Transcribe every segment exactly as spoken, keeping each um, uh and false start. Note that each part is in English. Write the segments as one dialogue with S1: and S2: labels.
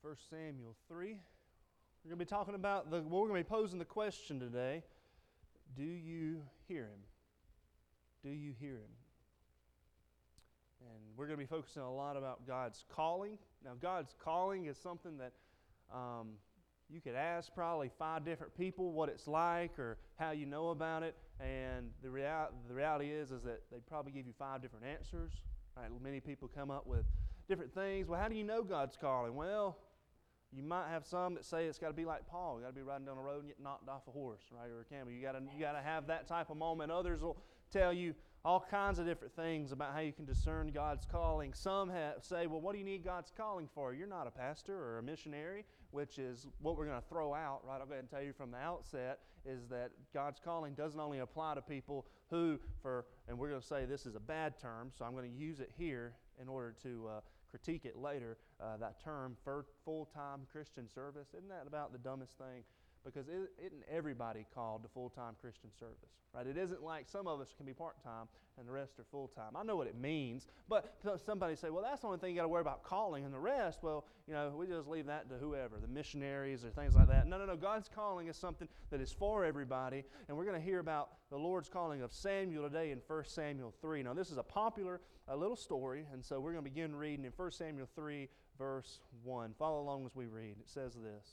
S1: First Samuel three. We're going to be talking about, the. well, we're going to be posing the question today, do you hear Him? Do you hear Him? And we're going to be focusing a lot about God's calling. Now, God's calling is something that um, you could ask probably five different people what it's like or how you know about it. And the, rea- the reality is, is that they probably give you five different answers. Right? Many people come up with different things. Well, how do you know God's calling? Well, you might have some that say it's got to be like Paul. You got to be riding down the road and get knocked off a horse, right, or a camel. You got to you got to have that type of moment. Others will tell you all kinds of different things about how you can discern God's calling. Some have, say, well, what do you need God's calling for? You're not a pastor or a missionary, which is what we're going to throw out, right? I'll go ahead and tell you from the outset, is that God's calling doesn't only apply to people who, for, and we're going to say this is a bad term, so I'm going to use it here in order to uh, critique it later, uh, that term, for full-time Christian service. Isn't that about the dumbest thing? Because it, isn't everybody called to full-time Christian service, right? It isn't like some of us can be part-time and the rest are full-time. I know what it means, but somebody say, well, that's the only thing you got to worry about calling, and the rest, well, you know, we just leave that to whoever, the missionaries or things like that. No, no, no. God's calling is something that is for everybody, and we're going to hear about the Lord's calling of Samuel today in First Samuel three. Now, this is a popular a little story, and so we're going to begin reading in First Samuel three, verse one. Follow along as we read. It says this.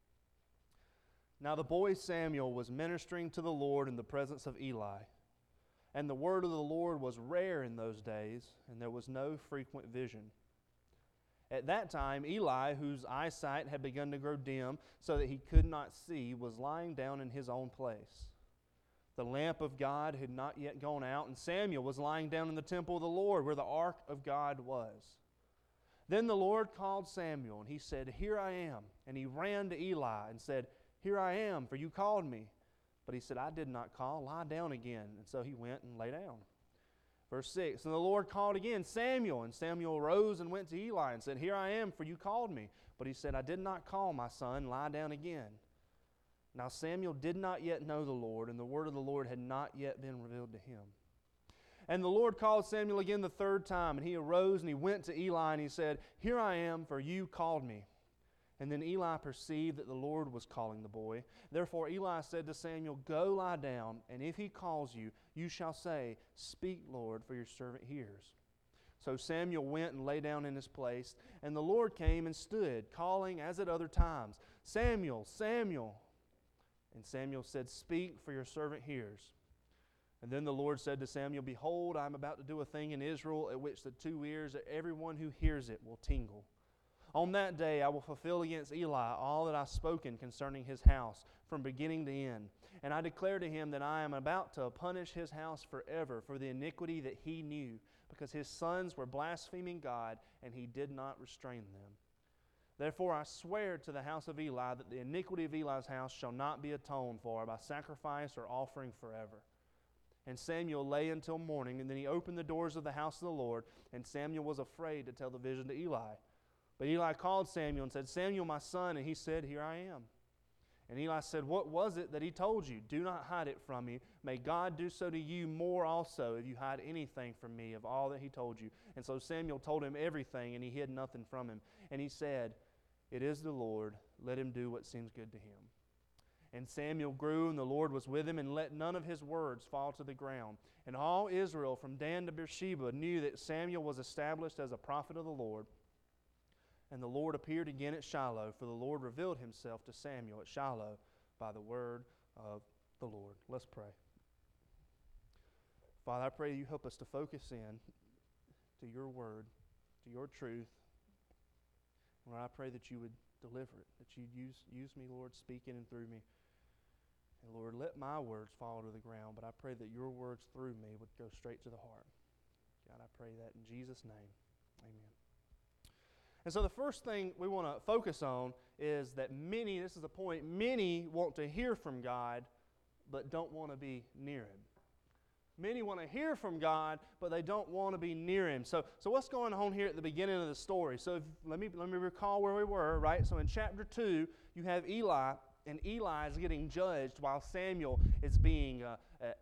S1: Now the boy Samuel was ministering to the Lord in the presence of Eli. And the word of the Lord was rare in those days, and there was no frequent vision. At that time, Eli, whose eyesight had begun to grow dim so that he could not see, was lying down in his own place. The lamp of God had not yet gone out, and Samuel was lying down in the temple of the Lord, where the ark of God was. Then the Lord called Samuel, and he said, Here I am. And he ran to Eli and said, Here I am, for you called me. But he said, I did not call. Lie down again. And so he went and lay down. Verse six, And the Lord called again, Samuel. And Samuel arose and went to Eli and said, Here I am, for you called me. But he said, I did not call, my son. Lie down again. Now Samuel did not yet know the Lord, and the word of the Lord had not yet been revealed to him. And the Lord called Samuel again the third time. And he arose and he went to Eli and he said, Here I am, for you called me. And then Eli perceived that the Lord was calling the boy. Therefore Eli said to Samuel, Go lie down, and if he calls you, you shall say, Speak, Lord, for your servant hears. So Samuel went and lay down in his place, and the Lord came and stood, calling as at other times, Samuel, Samuel. And Samuel said, Speak, for your servant hears. And then the Lord said to Samuel, Behold, I am about to do a thing in Israel at which the two ears of everyone who hears it will tingle. On that day I will fulfill against Eli all that I have spoken concerning his house, from beginning to end. And I declare to him that I am about to punish his house forever for the iniquity that he knew, because his sons were blaspheming God, and he did not restrain them. Therefore I swear to the house of Eli that the iniquity of Eli's house shall not be atoned for by sacrifice or offering forever. And Samuel lay until morning, and then he opened the doors of the house of the Lord, and Samuel was afraid to tell the vision to Eli. But Eli called Samuel and said, Samuel, my son, and he said, Here I am. And Eli said, What was it that he told you? Do not hide it from me. May God do so to you more also if you hide anything from me of all that he told you. And so Samuel told him everything, and he hid nothing from him. And he said, It is the Lord. Let him do what seems good to him. And Samuel grew, and the Lord was with him, and let none of his words fall to the ground. And all Israel from Dan to Beersheba knew that Samuel was established as a prophet of the Lord. And the Lord appeared again at Shiloh, for the Lord revealed himself to Samuel at Shiloh by the word of the Lord. Let's pray. Father, I pray you help us to focus in to your word, to your truth. Lord, I pray that you would deliver it, that you'd use, use me, Lord, speaking and through me. And Lord, let my words fall to the ground, but I pray that your words through me would go straight to the heart. God, I pray that in Jesus' name. Amen. And so the first thing we want to focus on is that many, this is the point, many want to hear from God, but don't want to be near Him. Many want to hear from God, but they don't want to be near Him. So, so what's going on here at the beginning of the story? So if, let me let me recall where we were, right? So in chapter two, you have Eli, and Eli is getting judged while Samuel is being uh, uh,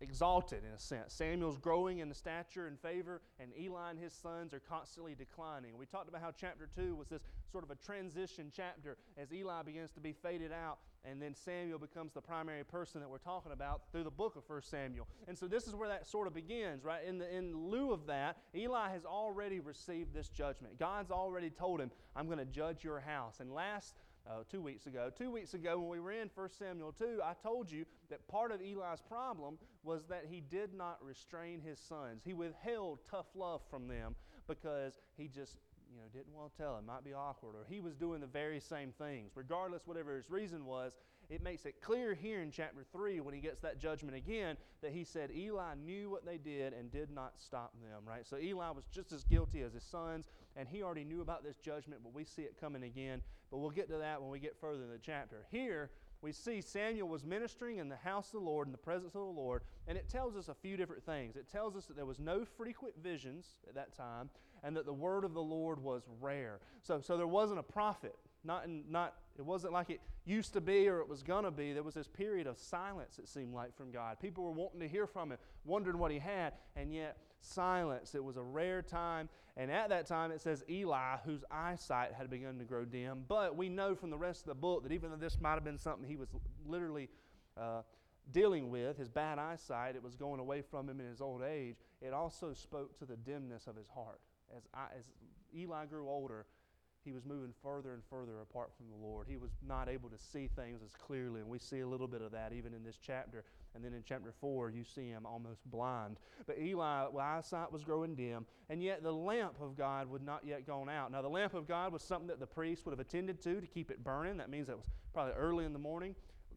S1: exalted in a sense. Samuel's growing in the stature and favor, and Eli and his sons are constantly declining. We talked about how chapter two was this sort of a transition chapter as Eli begins to be faded out, and then Samuel becomes the primary person that we're talking about through the book of First Samuel. And so this is where that sort of begins, right? In, the, in lieu of that, Eli has already received this judgment. God's already told him, I'm going to judge your house. And last Uh, two weeks ago. Two weeks ago when we were in First Samuel two, I told you that part of Eli's problem was that he did not restrain his sons. He withheld tough love from them because he just you know, didn't want to tell them. Might be awkward. Or he was doing the very same things. Regardless, whatever his reason was, it makes it clear here in chapter three when he gets that judgment again that he said Eli knew what they did and did not stop them, right? So Eli was just as guilty as his sons, and he already knew about this judgment, but we see it coming again. But we'll get to that when we get further in the chapter. Here, we see Samuel was ministering in the house of the Lord, in the presence of the Lord, and it tells us a few different things. It tells us that there was no frequent visions at that time, and that the word of the Lord was rare. So, so there wasn't a prophet. Not, in, not, it wasn't like it used to be or it was going to be. There was this period of silence, it seemed like, from God. People were wanting to hear from him, wondering what he had, and yet silence. It was a rare time, and at that time it says Eli, whose eyesight had begun to grow dim. But we know from the rest of the book that even though this might have been something he was literally uh, dealing with, his bad eyesight, it was going away from him in his old age, it also spoke to the dimness of his heart. As, I, as Eli grew older, he was moving further and further apart from the Lord. He was not able to see things as clearly, and we see a little bit of that even in this chapter. And then in chapter four, you see him almost blind. But Eli, well, eyesight was growing dim, and yet the lamp of God would not yet gone out. Now, the lamp of God was something that the priest would have attended to to keep it burning. That means it was probably early in the morning,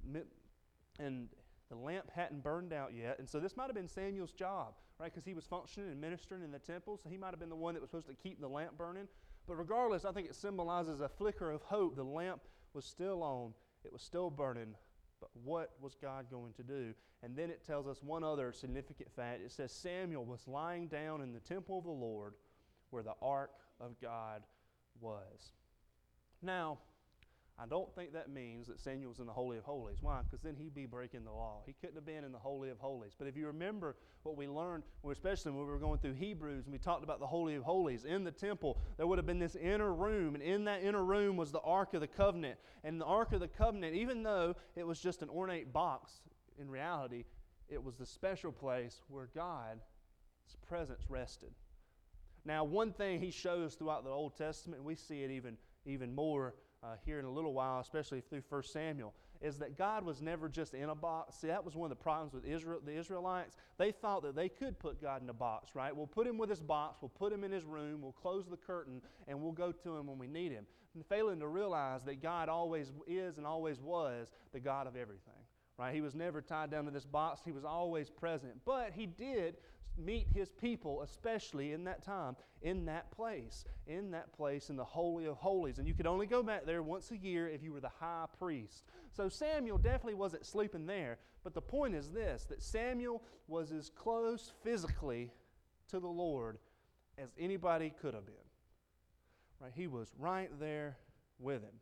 S1: and the lamp hadn't burned out yet. And so this might have been Samuel's job, right? Because he was functioning and ministering in the temple, so he might have been the one that was supposed to keep the lamp burning. But regardless, I think it symbolizes a flicker of hope. The lamp was still on. It was still burning. But what was God going to do? And then it tells us one other significant fact. It says Samuel was lying down in the temple of the Lord where the ark of God was. Now, I don't think that means that Samuel was in the Holy of Holies. Why? Because then he'd be breaking the law. He couldn't have been in the Holy of Holies. But if you remember what we learned, especially when we were going through Hebrews and we talked about the Holy of Holies, in the temple there would have been this inner room, and in that inner room was the Ark of the Covenant. And the Ark of the Covenant, even though it was just an ornate box, in reality, it was the special place where God's presence rested. Now, one thing he shows throughout the Old Testament, and we see it even, even more Uh, here in a little while, especially through First Samuel, is that God was never just in a box. See, that was one of the problems with Israel, the Israelites. They thought that they could put God in a box, right? We'll put him with his box, we'll put him in his room, we'll close the curtain, and we'll go to him when we need him. And failing to realize that God always is and always was the God of everything, right? He was never tied down to this box. He was always present. But he did meet his people, especially in that time, in that place, in that place in the Holy of Holies. And you could only go back there once a year if you were the high priest. So Samuel definitely wasn't sleeping there. But the point is this, that Samuel was as close physically to the Lord as anybody could have been. Right? He was right there with him.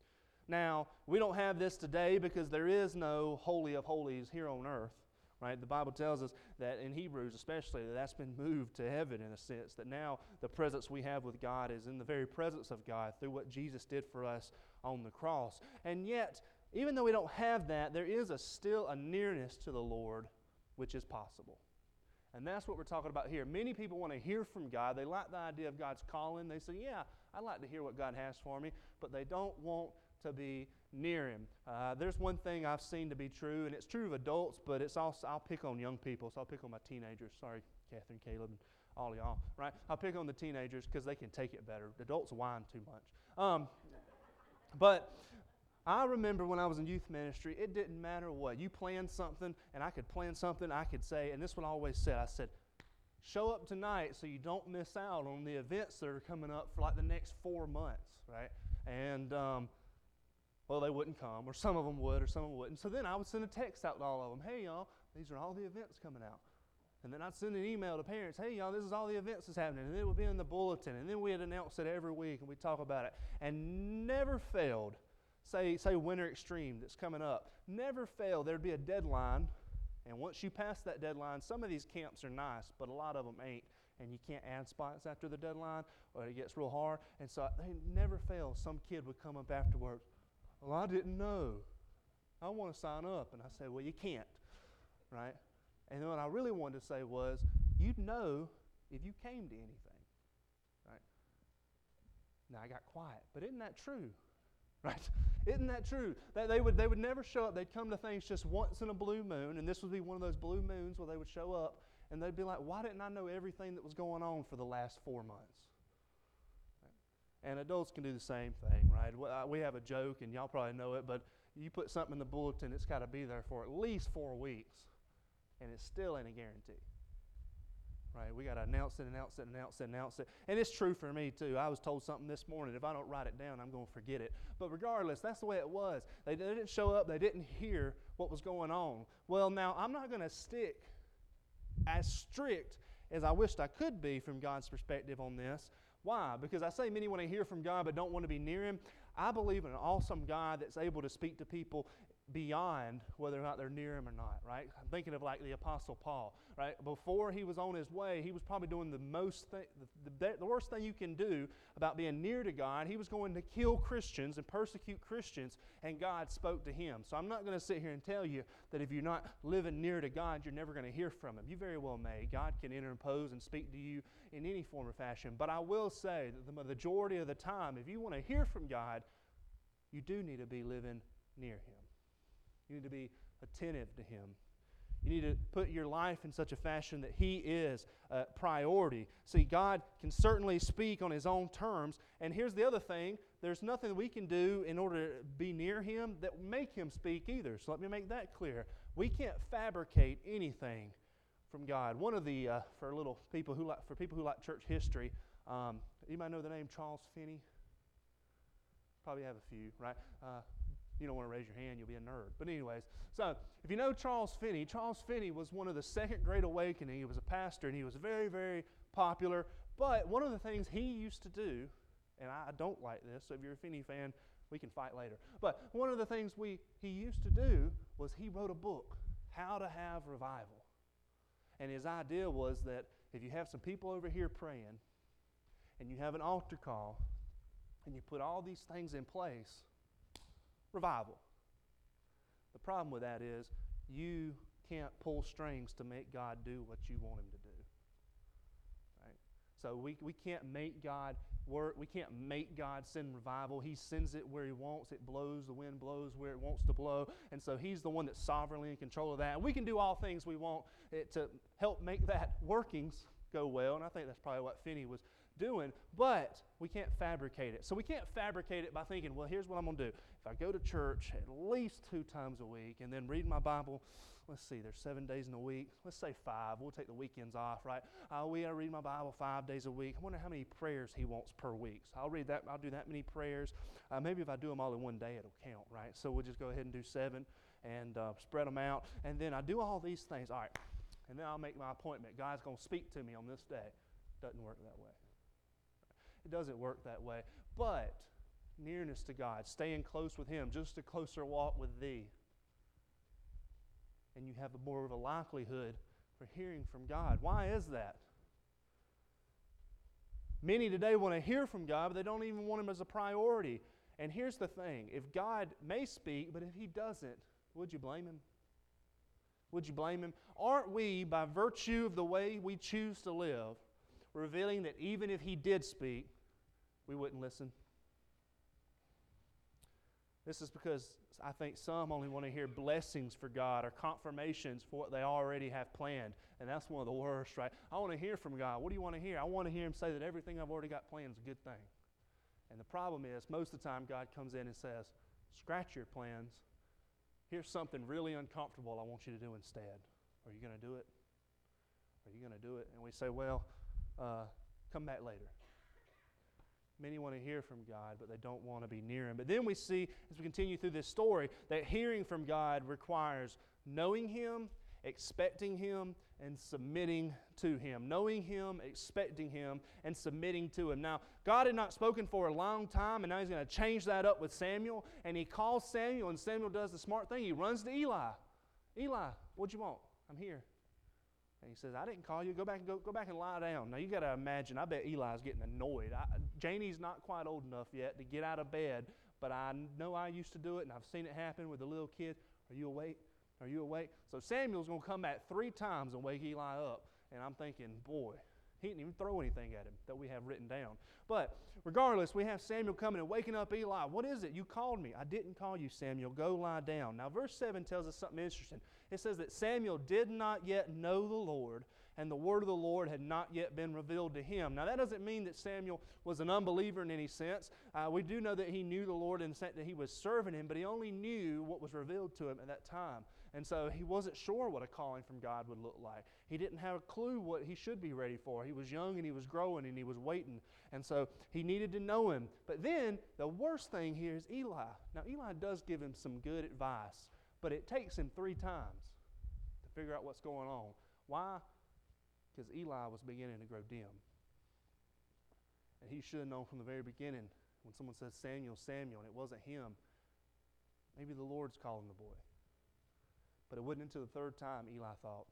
S1: Now, we don't have this today because there is no Holy of Holies here on earth. Right? The Bible tells us that in Hebrews especially, that that's been moved to heaven in a sense, that now the presence we have with God is in the very presence of God through what Jesus did for us on the cross. And yet, even though we don't have that, there is a still a nearness to the Lord which is possible. And that's what we're talking about here. Many people want to hear from God. They like the idea of God's calling. They say, yeah, I like to hear what God has for me, but they don't want to be near him. Uh, there's one thing I've seen to be true, and it's true of adults, but it's also, I'll pick on young people, so I'll pick on my teenagers. Sorry, Catherine, Caleb, and all of y'all, right? I'll pick on the teenagers because they can take it better. The adults whine too much. Um, but I remember when I was in youth ministry, it didn't matter what. You planned something, and I could plan something, I could say, and this is what I always said, I said, show up tonight so you don't miss out on the events that are coming up for like the next four months, right? And, um, well, they wouldn't come, or some of them would, or some of them wouldn't. So then I would send a text out to all of them, hey, y'all, these are all the events coming out. And then I'd send an email to parents, hey, y'all, this is all the events that's happening. And it would be in the bulletin, and then we'd announce it every week, and we'd talk about it. And never failed, say, say Winter Extreme that's coming up, never failed. There'd be a deadline And once you pass that deadline, some of these camps are nice, but a lot of them ain't. And you can't add spots after the deadline, or it gets real hard. And so they never fail. Some kid would come up afterwards, well, I didn't know. I want to sign up. And I said, well, you can't, right? And then what I really wanted to say was, you'd know if you came to anything, right? Now, I got quiet, but isn't that true, right? Isn't that true? That they would, they would never show up. They'd come to things just once in a blue moon, and this would be one of those blue moons where they would show up, and they'd be like, why didn't I know everything that was going on for the last four months? Right? And adults can do the same thing, right? We have a joke, and y'all probably know it, but you put something in the bulletin, it's got to be there for at least four weeks, and it still ain't a guarantee. Right? We got to announce it, announce it, announce it, announce it. And it's true for me, too. I was told something this morning. If I don't write it down, I'm going to forget it. But regardless, that's the way it was. They, they didn't show up. They didn't hear what was going on. Well, now, I'm not going to stick as strict as I wished I could be from God's perspective on this. Why? Because I say many want to hear from God but don't want to be near Him. I believe in an awesome God that's able to speak to people beyond whether or not they're near Him or not, right? I'm thinking of like the Apostle Paul, right? Before he was on his way, he was probably doing the most, th- the, the, the worst thing you can do about being near to God. He was going to kill Christians and persecute Christians, and God spoke to him. So I'm not going to sit here and tell you that if you're not living near to God, you're never going to hear from Him. You very well may. God can interpose and speak to you in any form or fashion. But I will say that the majority of the time, if you want to hear from God, you do need to be living near Him. You need to be attentive to Him. You need to put your life in such a fashion that He is a priority. See, God can certainly speak on His own terms. And here's the other thing. There's nothing we can do in order to be near Him that will make Him speak either. So let me make that clear. We can't fabricate anything from God. One of the, uh, for little people who like, for people who like church history, um, you might know the name Charles Finney. Probably have a few, right? Uh, You don't want to raise your hand, you'll be a nerd. But anyways, so if you know Charles Finney, Charles Finney was one of the Second Great Awakening. He was a pastor, and he was very, very popular. But one of the things he used to do, and I don't like this, so if you're a Finney fan, we can fight later. But one of the things we he used to do was he wrote a book, How to Have Revival. And his idea was that if you have some people over here praying, and you have an altar call, and you put all these things in place, revival. The problem with that is you can't pull strings to make God do what you want Him to do. Right? So we, we can't make God work. We can't make God send revival. He sends it where He wants. It blows. The wind blows where it wants to blow. And so He's the one that's sovereignly in control of that. And we can do all things we want it to help make that workings go well. And I think that's probably what Finney was doing, but we can't fabricate it. So we can't fabricate it by thinking, well, here's what I'm going to do. If I go to church at least two times a week and then read my Bible, let's see, there's seven days in a week. Let's say five. We'll take the weekends off, right? Uh, we I read my Bible five days a week. I wonder how many prayers He wants per week. So I'll read that. I'll do that many prayers. Uh, maybe if I do them all in one day, it'll count, right? So we'll just go ahead and do seven and uh, spread them out. And then I do all these things. All right. And then I'll make my appointment. God's going to speak to me on this day. Doesn't work that way. It doesn't work that way. But nearness to God, staying close with Him, just a closer walk with Thee. And you have a more of a likelihood for hearing from God. Why is that? Many today want to hear from God, but they don't even want Him as a priority. And here's the thing. If God may speak, but if He doesn't, would you blame Him? Would you blame Him? Aren't we, by virtue of the way we choose to live, revealing that even if He did speak, we wouldn't listen? This is because I think some only want to hear blessings for God or confirmations for what they already have planned. And that's one of the worst, right? I want to hear from God. What do you want to hear? I want to hear Him say that everything I've already got planned is a good thing. And the problem is, most of the time God comes in and says, scratch your plans. Here's something really uncomfortable I want you to do instead. Are you going to do it? Are you going to do it? And we say, well, uh, come back later. Many want to hear from God, but they don't want to be near Him. But then we see, as we continue through this story, that hearing from God requires knowing Him, expecting Him, and submitting to Him. Knowing Him, expecting Him, and submitting to Him. Now, God had not spoken for a long time, and now He's going to change that up with Samuel. And He calls Samuel, and Samuel does the smart thing. He runs to Eli. Eli, what'd you want? I'm here. And he says, I didn't call you. Go back and go, go back and lie down. Now, you got to imagine, I bet Eli's getting annoyed. I, Janie's not quite old enough yet to get out of bed, but I know I used to do it, and I've seen it happen with a little kid. Are you awake? Are you awake? So Samuel's going to come back three times and wake Eli up. And I'm thinking, boy, he didn't even throw anything at him that we have written down. But regardless, we have Samuel coming and waking up Eli. What is it? You called me. I didn't call you, Samuel. Go lie down. Now, verse seven tells us something interesting. It says that Samuel did not yet know the Lord, and the word of the Lord had not yet been revealed to him. Now, that doesn't mean that Samuel was an unbeliever in any sense. Uh, we do know that he knew the Lord in the sense that he was serving him, but he only knew what was revealed to him at that time. And so he wasn't sure what a calling from God would look like. He didn't have a clue what he should be ready for. He was young and he was growing and he was waiting. And so he needed to know him. But then the worst thing here is Eli. Now, Eli does give him some good advice, but it takes him three times to figure out what's going on. Why? Because Eli was beginning to grow dim. And he should have known from the very beginning when someone says Samuel, Samuel, and it wasn't him, maybe the Lord's calling the boy. But it wasn't until the third time Eli thought,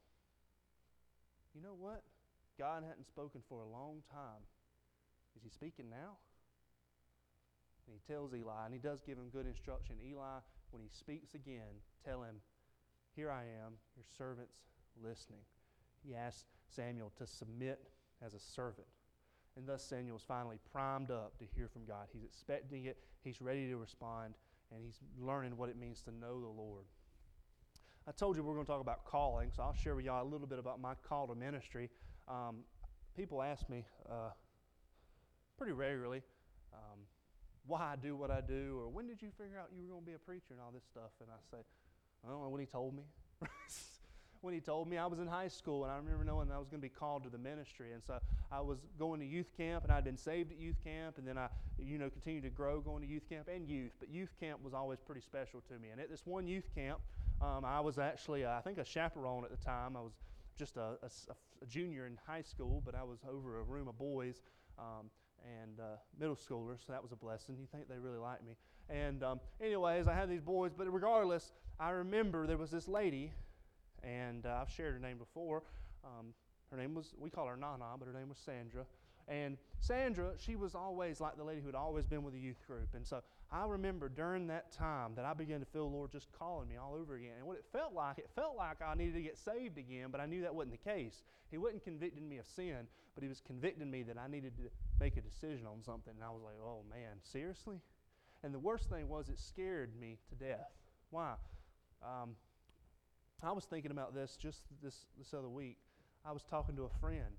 S1: you know what? God hadn't spoken for a long time. Is he speaking now? And he tells Eli, and he does give him good instruction. Eli, when he speaks again, tell him, here I am, your servant's listening. He asks Samuel to submit as a servant. And thus Samuel is finally primed up to hear from God. He's expecting it, he's ready to respond, and he's learning what it means to know the Lord. I told you we we're going to talk about calling, so I'll share with y'all a little bit about my call to ministry. Um, people ask me uh, pretty regularly um, why I do what I do, or when did you figure out you were going to be a preacher and all this stuff? And I say, I don't know, when he told me. When he told me, I was in high school, and I remember knowing that I was going to be called to the ministry. And so I was going to youth camp, and I'd been saved at youth camp, and then I, you know, continued to grow going to youth camp and youth. But youth camp was always pretty special to me. And at this one youth camp, um, I was actually, uh, I think, a chaperone at the time. I was just a, a, a junior in high school, but I was over a room of boys um, and uh, middle schoolers, so that was a blessing. You think they really liked me. And um, anyways, I had these boys, but regardless, I remember there was this lady. And uh, I've shared her name before. Um, her name was, we call her Nana, but her name was Sandra. And Sandra, she was always like the lady who had always been with the youth group. And so I remember during that time that I began to feel the Lord just calling me all over again. And what it felt like, it felt like I needed to get saved again, but I knew that wasn't the case. He wasn't convicting me of sin, but he was convicting me that I needed to make a decision on something. And I was like, oh man, seriously? And the worst thing was it scared me to death. Why? Um, I was thinking about this just this, this other week. I was talking to a friend,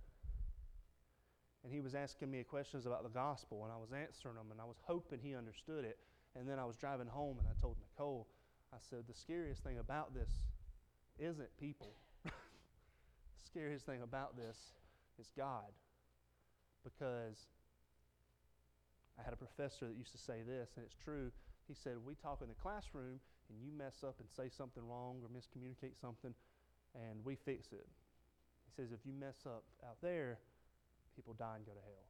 S1: and he was asking me questions about the gospel, and I was answering them, and I was hoping he understood it. And then I was driving home, and I told Nicole, I said, the scariest thing about this isn't people. The scariest thing about this is God. Because I had a professor that used to say this, and it's true. He said, we talk in the classroom, and you mess up and say something wrong or miscommunicate something, and we fix it. He says, if you mess up out there, people die and go to hell.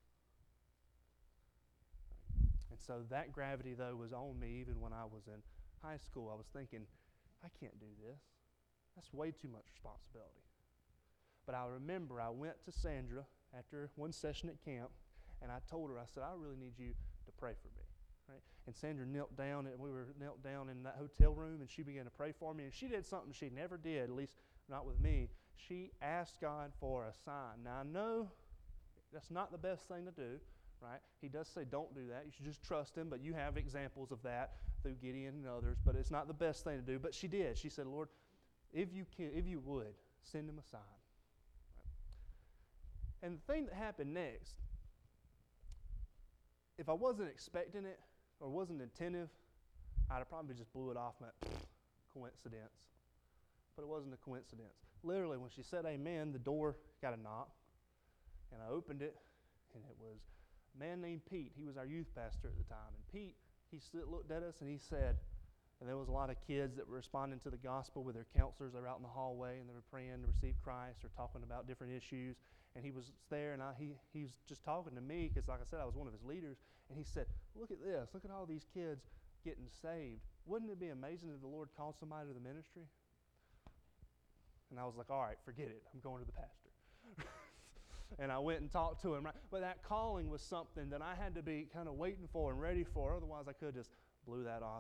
S1: And so that gravity, though, was on me even when I was in high school. I was thinking, I can't do this. That's way too much responsibility. But I remember I went to Sandra after one session at camp, and I told her, I said, I really need you to pray for me. Right? And Sandra knelt down, and we were knelt down in that hotel room, and she began to pray for me. And she did something she never did, at least not with me. She asked God for a sign. Now, I know that's not the best thing to do, right? He does say don't do that. You should just trust him, but you have examples of that through Gideon and others, but it's not the best thing to do. But she did. She said, Lord, if you can, if you would, send him a sign. Right? And the thing that happened next, if I wasn't expecting it, or wasn't attentive, I'd have probably just blew it off and went, coincidence. But it wasn't a coincidence. Literally, when she said amen, the door got a knock, and I opened it, and it was a man named Pete. He was our youth pastor at the time. And Pete, he stood, looked at us, and he said, and there was a lot of kids that were responding to the gospel with their counselors. They were out in the hallway, and they were praying to receive Christ or talking about different issues. And he was there, and I, he, he was just talking to me because, like I said, I was one of his leaders. And he said, look at this. Look at all these kids getting saved. Wouldn't it be amazing if the Lord called somebody to the ministry? And I was like, all right, forget it. I'm going to the pastor. And I went and talked to him. Right? But that calling was something that I had to be kind of waiting for and ready for. Otherwise, I could have just blew that off.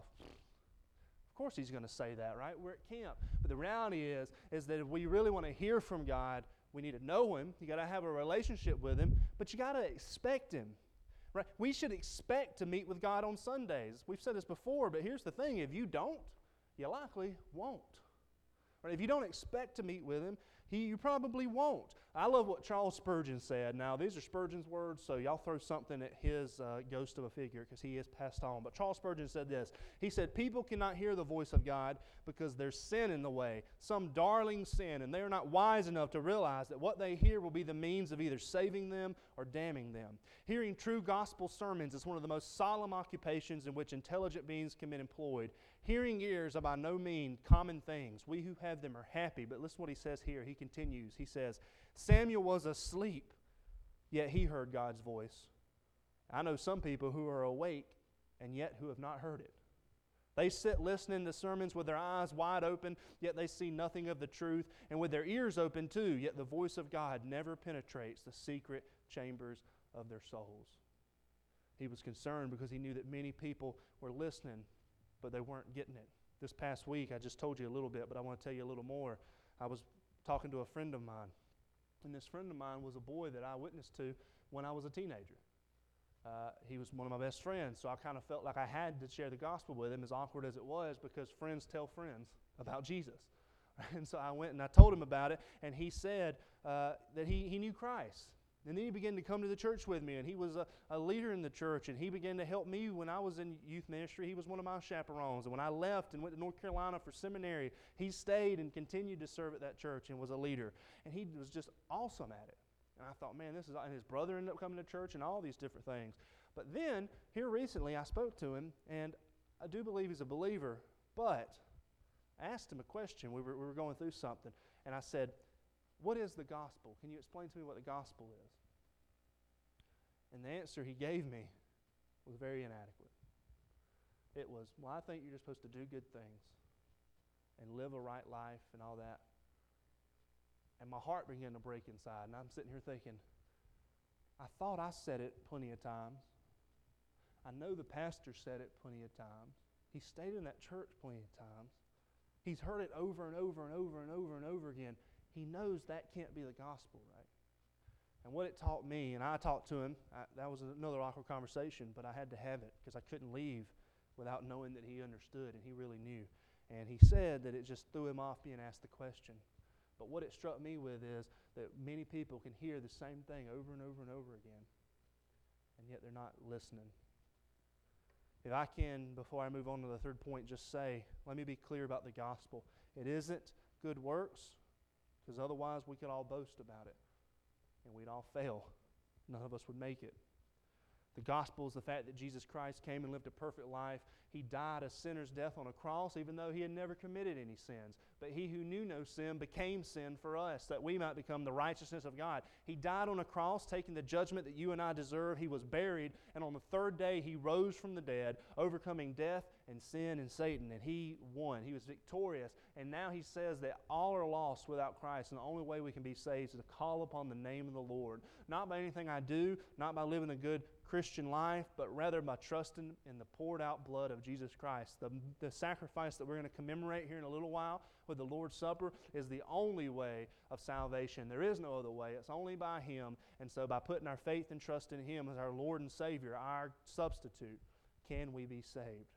S1: Of course he's going to say that, right? We're at camp. But the reality is, is that if we really want to hear from God, we need to know Him. You got to have a relationship with Him. But you got to expect Him. Right? We should expect to meet with God on Sundays. We've said this before, but here's the thing. If you don't, you likely won't. Right? If you don't expect to meet with Him, he, you probably won't. I love what Charles Spurgeon said. Now, these are Spurgeon's words, so y'all throw something at his uh, ghost of a figure because he is passed on. But Charles Spurgeon said this. He said, people cannot hear the voice of God because there's sin in the way, some darling sin, and they are not wise enough to realize that what they hear will be the means of either saving them or damning them. Hearing true gospel sermons is one of the most solemn occupations in which intelligent beings can be employed. Hearing ears are by no means common things. We who have them are happy. But listen to what he says here. He continues. He says, Samuel was asleep, yet he heard God's voice. I know some people who are awake and yet who have not heard it. They sit listening to sermons with their eyes wide open, yet they see nothing of the truth, and with their ears open too, yet the voice of God never penetrates the secret chambers of their souls. He was concerned because he knew that many people were listening, but they weren't getting it. This past week, I just told you a little bit, but I want to tell you a little more. I was talking to a friend of mine, and this friend of mine was a boy that I witnessed to when I was a teenager. Uh, he was one of my best friends, so I kind of felt like I had to share the gospel with him, as awkward as it was, because friends tell friends about Jesus. And so I went and I told him about it, and he said uh, that he, he knew Christ. And then he began to come to the church with me, and he was a, a leader in the church, and he began to help me when I was in youth ministry. He was one of my chaperones. And when I left and went to North Carolina for seminary, he stayed and continued to serve at that church and was a leader. And he was just awesome at it. And I thought, man, this is, and his brother ended up coming to church and all these different things. But then, here recently, I spoke to him, and I do believe he's a believer, but I asked him a question. We were, we were going through something, and I said, what is the gospel? Can you explain to me what the gospel is? And the answer he gave me was very inadequate. It was, well, I think you're just supposed to do good things and live a right life and all that. And my heart began to break inside, and I'm sitting here thinking, I thought I said it plenty of times. I know the pastor said it plenty of times. He stayed in that church plenty of times. He's heard it over and over and over and over and over again. He knows that can't be the gospel, right? And what it taught me, and I talked to him, I, that was another awkward conversation, but I had to have it because I couldn't leave without knowing that he understood, and he really knew. And he said that it just threw him off being asked the question. But what it struck me with is that many people can hear the same thing over and over and over again, and yet they're not listening. If I can, before I move on to the third point, just say, let me be clear about the gospel. It isn't good works, because otherwise we could all boast about it, and we'd all fail. None of us would make it. The gospel is the fact that Jesus Christ came and lived a perfect life. He died a sinner's death on a cross, even though He had never committed any sins. But He who knew no sin became sin for us, that we might become the righteousness of God. He died on a cross, taking the judgment that you and I deserve. He was buried, and on the third day He rose from the dead, overcoming death and sin and Satan, and He won. He was victorious, and now He says that all are lost without Christ, and the only way we can be saved is to call upon the name of the Lord. Not by anything I do, not by living a good Christian life, but rather by trusting in the poured out blood of Jesus Christ. The, the sacrifice that we're going to commemorate here in a little while with the Lord's Supper is the only way of salvation. There is no other way. It's only by Him. And so by putting our faith and trust in Him as our Lord and Savior, our substitute, can we be saved.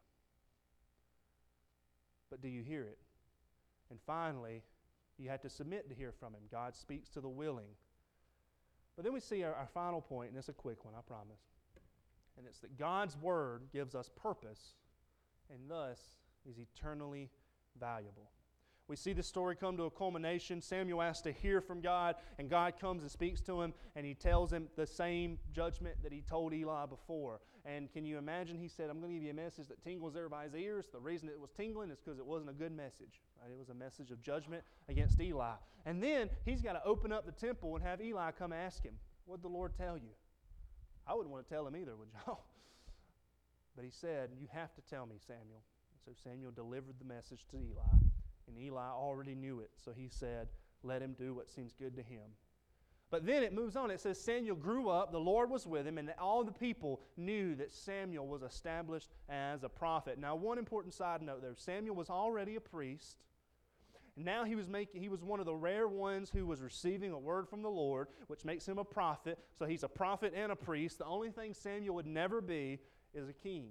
S1: But do you hear it? And finally, you have to submit to hear from Him. God speaks to the willing. But then we see our, our final point, and it's a quick one, I promise. And it's that God's Word gives us purpose and thus is eternally valuable. We see the story come to a culmination. Samuel asks to hear from God, and God comes and speaks to him, and He tells him the same judgment that He told Eli before. And can you imagine? He said, I'm going to give you a message that tingles everybody's ears. The reason it was tingling is because it wasn't a good message. Right? It was a message of judgment against Eli. And then he's got to open up the temple and have Eli come ask him, what did the Lord tell you? I wouldn't want to tell him either, would y'all? But He said, you have to tell me, Samuel. And so Samuel delivered the message to Eli. And Eli already knew it, so he said, let him do what seems good to him. But then it moves on. It says Samuel grew up, the Lord was with him, and all the people knew that Samuel was established as a prophet. Now, one important side note there. Samuel was already a priest. Now he was making he was one of the rare ones who was receiving a word from the Lord, which makes him a prophet. So he's a prophet and a priest. The only thing Samuel would never be is a king.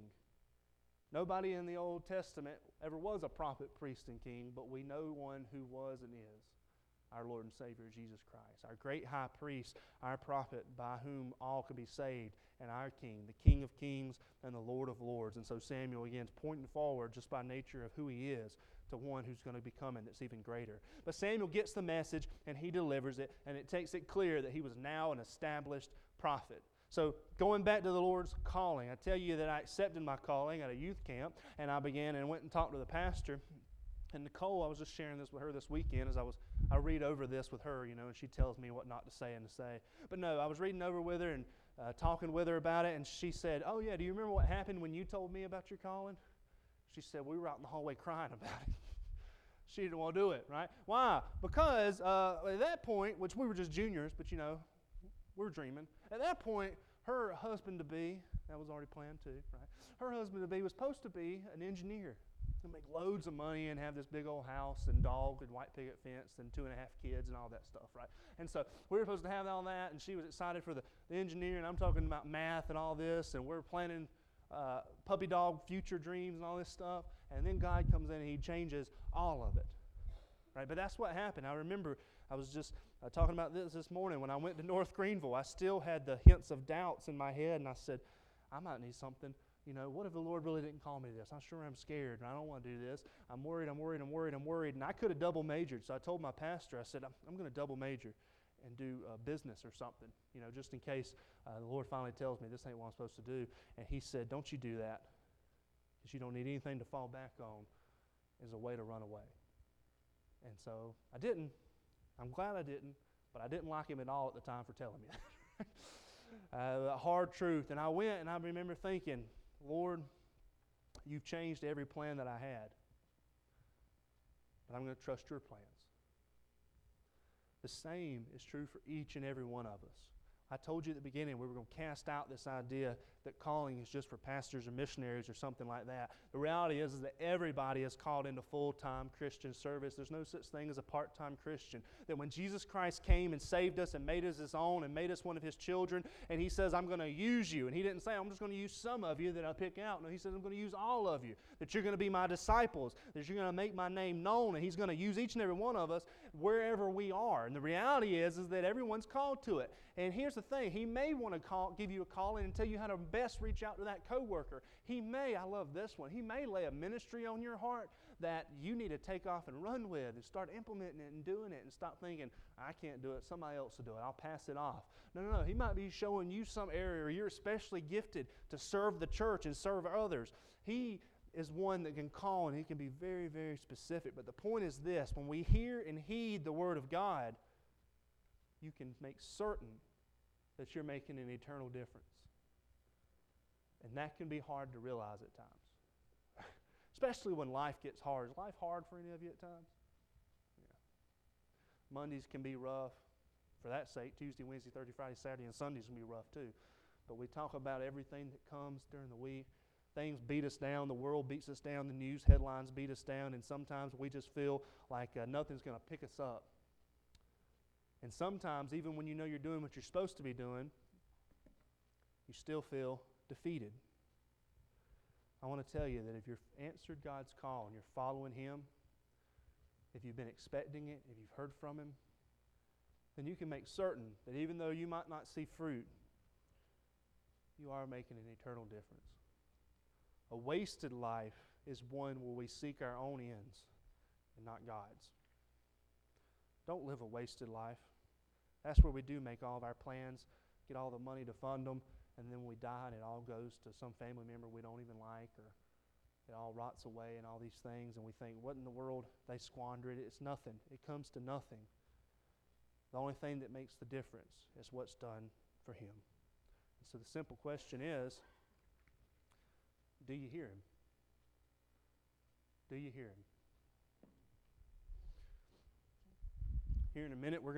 S1: Nobody in the Old Testament ever was a prophet, priest, and king, but we know one who was and is. Our Lord and Savior, Jesus Christ, our great high priest, our prophet by whom all can be saved, and our King, the King of kings and the Lord of lords. And so Samuel, again, is pointing forward just by nature of who he is to one who's going to be coming that's even greater. But Samuel gets the message, and he delivers it, and it takes it clear that he was now an established prophet. So going back to the Lord's calling, I tell you that I accepted my calling at a youth camp, and I began and went and talked to the pastor. And Nicole, I was just sharing this with her this weekend as I was, I read over this with her, you know, and she tells me what not to say and to say. But no, I was reading over with her and uh, talking with her about it, and she said, oh yeah, do you remember what happened when you told me about your calling? She said, we were out in the hallway crying about it. She didn't want to do it, right? Why? Because uh, at that point, which we were just juniors, but you know, we were dreaming. At that point, her husband-to-be, that was already planned too, right? Her husband-to-be was supposed to be an engineer. And make loads of money and have this big old house and dog and white picket fence and two and a half kids and all that stuff, right? And so we were supposed to have all that, and she was excited for the, the engineer, and I'm talking about math and all this, and we're planning uh, puppy dog future dreams and all this stuff, and then God comes in and He changes all of it, right? But that's what happened. I remember I was just uh, talking about this this morning when I went to North Greenville. I still had the hints of doubts in my head, and I said, I might need something. You know, what if the Lord really didn't call me to this? I'm sure I'm scared, and I don't want to do this. I'm worried, I'm worried, I'm worried, I'm worried. And I could have double majored. So I told my pastor, I said, I'm, I'm going to double major and do uh, business or something, you know, just in case uh, the Lord finally tells me this ain't what I'm supposed to do. And he said, don't you do that, because you don't need anything to fall back on as a way to run away. And so I didn't. I'm glad I didn't, but I didn't like him at all at the time for telling me that. uh, a hard truth. And I went, and I remember thinking, Lord, you've changed every plan that I had, but I'm going to trust your plans. The same is true for each and every one of us. I told you at the beginning we were going to cast out this idea that calling is just for pastors or missionaries or something like that. The reality is, is that everybody is called into full-time Christian service. There's no such thing as a part-time Christian. That when Jesus Christ came and saved us and made us His own and made us one of His children, and He says, I'm going to use you. And He didn't say, I'm just going to use some of you that I pick out. No, He says, I'm going to use all of you. That you're going to be my disciples. That you're going to make my name known. And He's going to use each and every one of us wherever we are. And the reality is, is that everyone's called to it. And here's the thing. He may want to call, give you a calling and tell you how to best reach out to that coworker. He may, I love this one, He may lay a ministry on your heart that you need to take off and run with and start implementing it and doing it and stop thinking, I can't do it, somebody else will do it, I'll pass it off. No, no, no. He might be showing you some area where you're especially gifted to serve the church and serve others. He is one that can call, and He can be very, very specific. But the point is this: when we hear and heed the Word of God, you can make certain that you're making an eternal difference. And that can be hard to realize at times. Especially when life gets hard. Is life hard for any of you at times? Yeah. Mondays can be rough. For that sake, Tuesday, Wednesday, Thursday, Friday, Saturday, and Sundays can be rough too. But we talk about everything that comes during the week. Things beat us down. The world beats us down. The news headlines beat us down. And sometimes we just feel like uh, nothing's going to pick us up. And sometimes, even when you know you're doing what you're supposed to be doing, you still feel defeated. I want to tell you that if you've answered God's call and you're following Him, if you've been expecting it, if you've heard from Him, then you can make certain that even though you might not see fruit, you are making an eternal difference. A wasted life is one where we seek our own ends and not God's. Don't live a wasted life. That's where we do make all of our plans, get all the money to fund them, and then we die and it all goes to some family member we don't even like, or it all rots away and all these things, and we think, what in the world? They squandered it. It's nothing. It comes to nothing. The only thing that makes the difference is what's done for Him. And so the simple question is, do you hear Him? Do you hear Him? Here in a minute, we're